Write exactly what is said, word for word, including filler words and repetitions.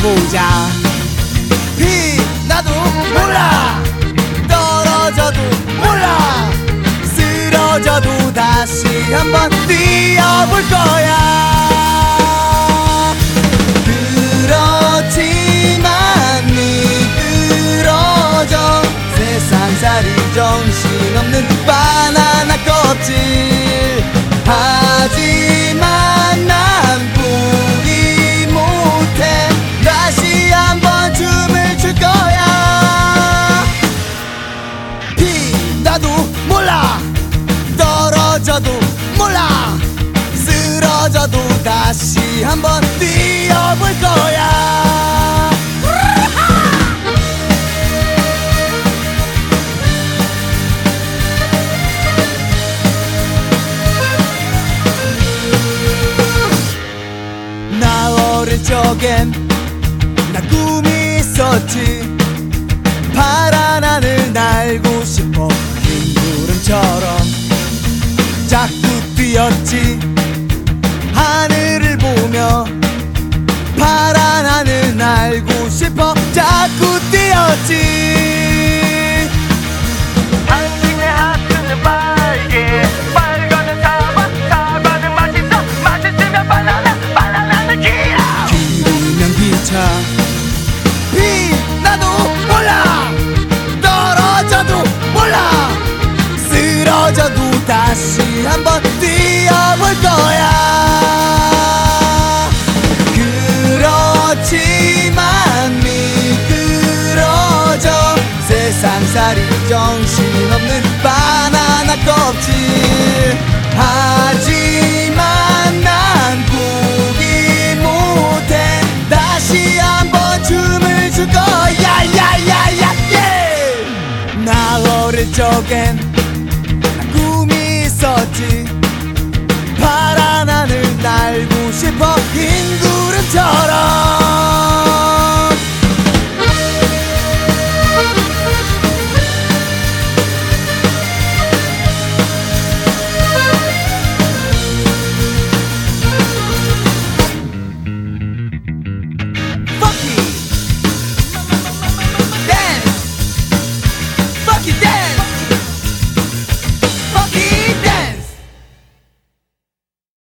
보자. 피나도 몰라, 떨어져도 몰라, 쓰러져도 다시 한번 뛰어볼 거야. 그렇지만 미끄러져 세상살이 정신없는 바나나 껍질. 하지만 난 포기 못해, 다시 한번 춤을 출 거야. 피나도 몰라, 떨어져도 몰라, 쓰러져도 다시 한번 뛰어볼 거야. 나 어릴 적엔 나 꿈이 있었지. 파란 하늘 날고 싶어 긴 구름처럼 자꾸 뛰었지. 하늘을 보며 파란 하늘 날고 싶어 자꾸 뛰었지. 당신의 하트는 빨개, 빨간은 사과, 사과는 맛있어, 맛있으면 바나나, 바나나는 길어. 길으면 기차. 피나도 몰라, 떨어져도 몰라, 쓰러져도 다시 한번 뛰어볼 거야. 그렇지만 미끄러져 세상살이 정신없는 바나나 껍질. 하지만 난 포기 못해, 다시 한번 춤을 출 거야. 야야야야 예! 나 어릴 적엔